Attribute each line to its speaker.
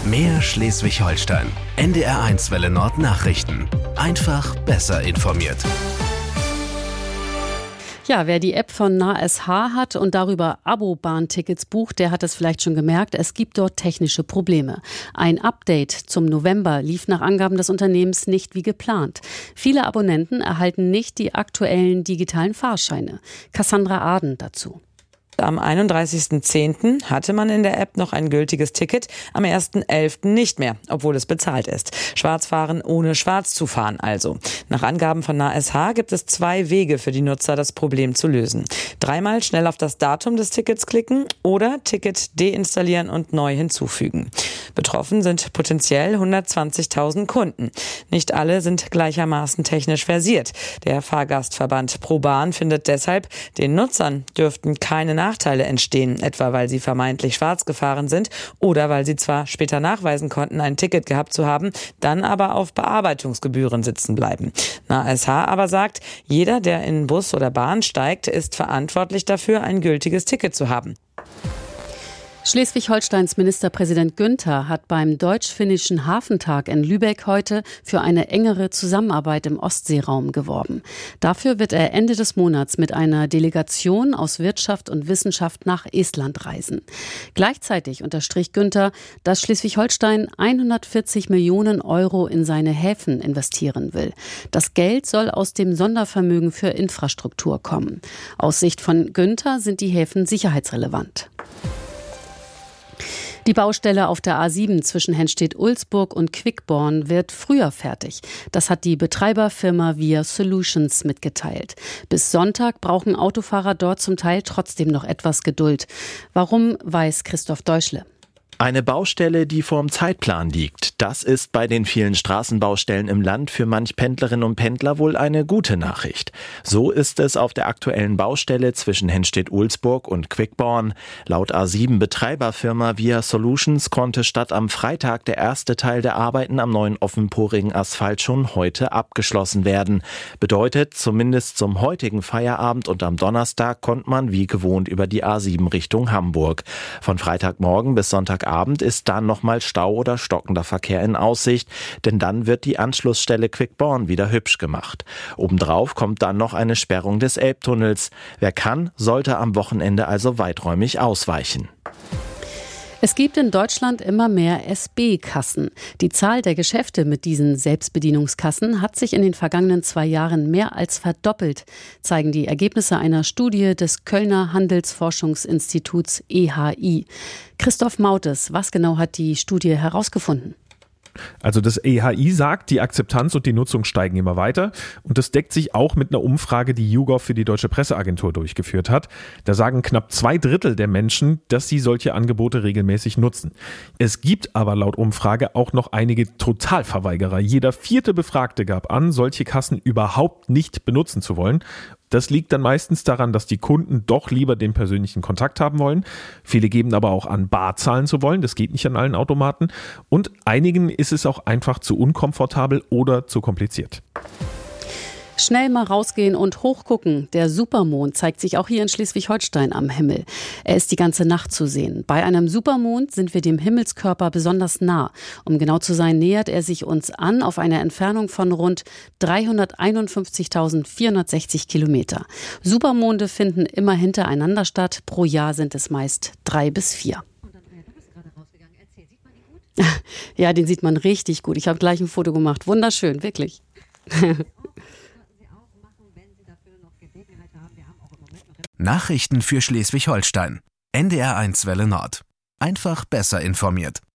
Speaker 1: Mehr Schleswig-Holstein. NDR1 Welle Nord Nachrichten. Einfach besser informiert.
Speaker 2: Ja, wer die App von NASH hat und darüber Abo-Bahntickets bucht, der hat es vielleicht schon gemerkt, es gibt dort technische Probleme. Ein Update zum November lief nach Angaben des Unternehmens nicht wie geplant. Viele Abonnenten erhalten nicht die aktuellen digitalen Fahrscheine. Cassandra Aden dazu.
Speaker 3: Am 31.10. hatte man in der App noch ein gültiges Ticket, am 1.11. nicht mehr, obwohl es bezahlt ist. Schwarzfahren ohne schwarz zu fahren also. Nach Angaben von NASH gibt es 2 Wege für die Nutzer, das Problem zu lösen. 3-mal schnell auf das Datum des Tickets klicken oder Ticket deinstallieren und neu hinzufügen. Betroffen sind potenziell 120.000 Kunden. Nicht alle sind gleichermaßen technisch versiert. Der Fahrgastverband ProBahn findet deshalb, den Nutzern dürften keine Nachteile entstehen, etwa weil sie vermeintlich schwarz gefahren sind oder weil sie zwar später nachweisen konnten, ein Ticket gehabt zu haben, dann aber auf Bearbeitungsgebühren sitzen bleiben. NASH aber sagt, jeder, der in Bus oder Bahn steigt, ist verantwortlich dafür, ein gültiges Ticket zu haben.
Speaker 2: Schleswig-Holsteins Ministerpräsident Günther hat beim Deutsch-Finnischen Hafentag in Lübeck heute für eine engere Zusammenarbeit im Ostseeraum geworben. Dafür wird er Ende des Monats mit einer Delegation aus Wirtschaft und Wissenschaft nach Estland reisen. Gleichzeitig unterstrich Günther, dass Schleswig-Holstein 140 Millionen Euro in seine Häfen investieren will. Das Geld soll aus dem Sondervermögen für Infrastruktur kommen. Aus Sicht von Günther sind die Häfen sicherheitsrelevant. Die Baustelle auf der A7 zwischen Henstedt-Ulzburg und Quickborn wird früher fertig. Das hat die Betreiberfirma Via Solutions mitgeteilt. Bis Sonntag brauchen Autofahrer dort zum Teil trotzdem noch etwas Geduld. Warum, weiß Christoph Deuschle.
Speaker 4: Eine Baustelle, die vorm Zeitplan liegt. Das ist bei den vielen Straßenbaustellen im Land für manch Pendlerinnen und Pendler wohl eine gute Nachricht. So ist es auf der aktuellen Baustelle zwischen Henstedt-Ulzburg und Quickborn. Laut A7-Betreiberfirma Via Solutions konnte statt am Freitag der erste Teil der Arbeiten am neuen offenporigen Asphalt schon heute abgeschlossen werden. Bedeutet, zumindest zum heutigen Feierabend und am Donnerstag konnte man wie gewohnt über die A7 Richtung Hamburg. Von Freitagmorgen bis Sonntagabend ist dann nochmal Stau oder stockender Verkehr in Aussicht, denn dann wird die Anschlussstelle Quickborn wieder hübsch gemacht. Obendrauf kommt dann noch eine Sperrung des Elbtunnels. Wer kann, sollte am Wochenende also weiträumig ausweichen.
Speaker 2: Es gibt in Deutschland immer mehr SB-Kassen. Die Zahl der Geschäfte mit diesen Selbstbedienungskassen hat sich in den vergangenen 2 Jahren mehr als verdoppelt, zeigen die Ergebnisse einer Studie des Kölner Handelsforschungsinstituts EHI. Christoph Mautes, was genau hat die Studie herausgefunden?
Speaker 5: Also das EHI sagt, die Akzeptanz und die Nutzung steigen immer weiter. Und das deckt sich auch mit einer Umfrage, die YouGov für die Deutsche Presseagentur durchgeführt hat. Da sagen knapp 2/3 der Menschen, dass sie solche Angebote regelmäßig nutzen. Es gibt aber laut Umfrage auch noch einige Totalverweigerer. Jeder 4. Befragte gab an, solche Kassen überhaupt nicht benutzen zu wollen. Das liegt dann meistens daran, dass die Kunden doch lieber den persönlichen Kontakt haben wollen. Viele geben aber auch an, bar zahlen zu wollen. Das geht nicht an allen Automaten. Und einigen ist es auch einfach zu unkomfortabel oder zu kompliziert.
Speaker 2: Schnell mal rausgehen und hochgucken. Der Supermond zeigt sich auch hier in Schleswig-Holstein am Himmel. Er ist die ganze Nacht zu sehen. Bei einem Supermond sind wir dem Himmelskörper besonders nah. Um genau zu sein, nähert er sich uns an auf einer Entfernung von rund 351.460 Kilometer. Supermonde finden immer hintereinander statt. Pro Jahr sind es meist 3 bis 4. Ja, den sieht man richtig gut. Ich habe gleich ein Foto gemacht. Wunderschön, wirklich.
Speaker 1: Nachrichten für Schleswig-Holstein. NDR1 Welle Nord. Einfach besser informiert.